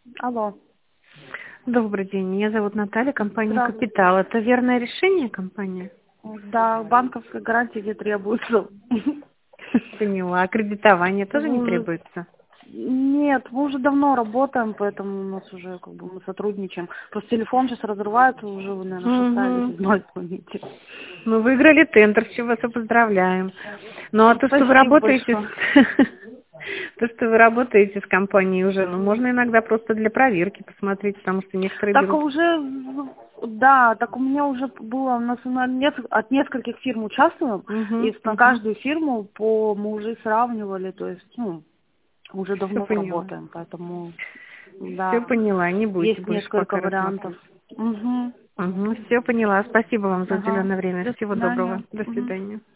Алло. Добрый день, меня зовут Наталья, компания Здравствуйте. «Капитал». Это верное решение компания? Да, банковской гарантии не требуется. Поняла. А кредитование тоже не Уже- требуется? Нет, мы уже давно работаем, поэтому у нас уже мы сотрудничаем. Просто телефон сейчас разрывается, уже вы, наверное, шатались, Угу. вновь звоните. Мы выиграли тендер, с чего вас и поздравляем. Ну, а то, что вы Спасибо работаете большое. то, что вы работаете с компанией уже, ну, можно иногда просто для проверки посмотреть, потому что некоторые Так берут. уже, да, так у меня уже было, у нас от нескольких фирм участвуем, Угу, и на угу. каждую фирму мы уже сравнивали, то есть, уже Все давно поняла. работаем, поэтому, Все да, поняла, не будете есть больше несколько пока вариантов. рассматривать. Угу. Угу, все поняла. Спасибо вам за Ага. уделенное время. До Всего доброго. свидания. До Мгм. свидания.